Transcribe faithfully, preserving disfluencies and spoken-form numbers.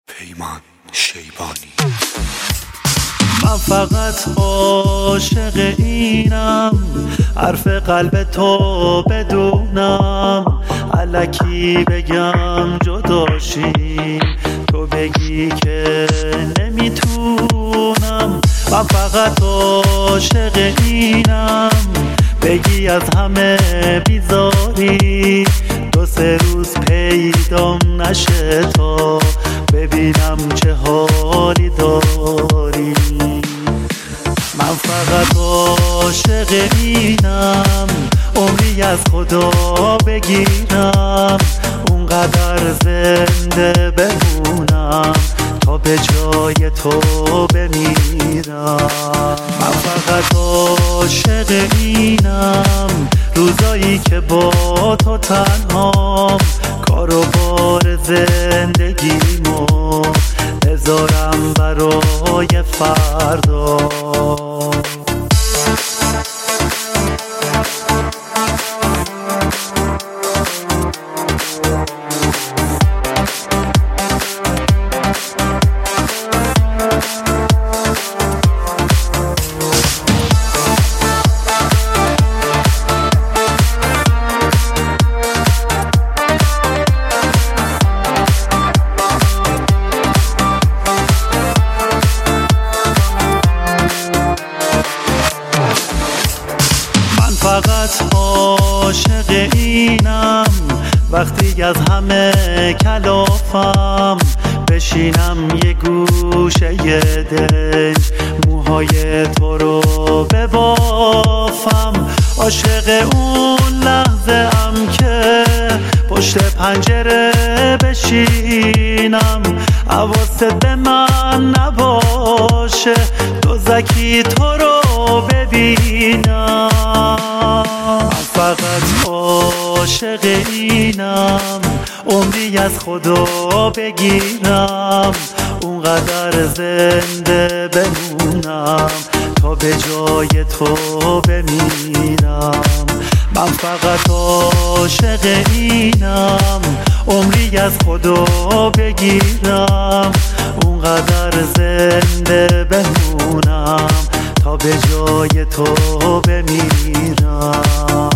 پیمان شیبانی. من فقط عاشق اینم، حرف قلب تو بدونم، الکی بگم جداشیم، تو بگی که نمیتونم. من فقط عاشق اینم، بگی از همه بیزاری، دو سه روز پیدام نشه تا ببینم چه حالی داری. من فقط عاشق اینم، عمری از خدا بگیرم، اونقدر زنده بمونم تا به جای تو بمیرم. من فقط عاشق اینم، روزایی که با تو تنهام، کار و بار زندگیمو بذارم برای فردا. فقط عاشق اینم، وقتی از همه کلافم بشینم یه گوشه دل، موهای تو رو ببافم. عاشق اون لحظه ام که پشت پنجره بشینم، حواست به من نباشه، دوزکی تو رو ببینم. من فقط عاشق اینم، عمری از خدا بگیرم، اونقدر زنده بمونم تا به جای تو بمیرم. من فقط عاشق اینم، عمری از خدا بگیرم، اونقدر زنده بمونم تا به جای تو بمیرم.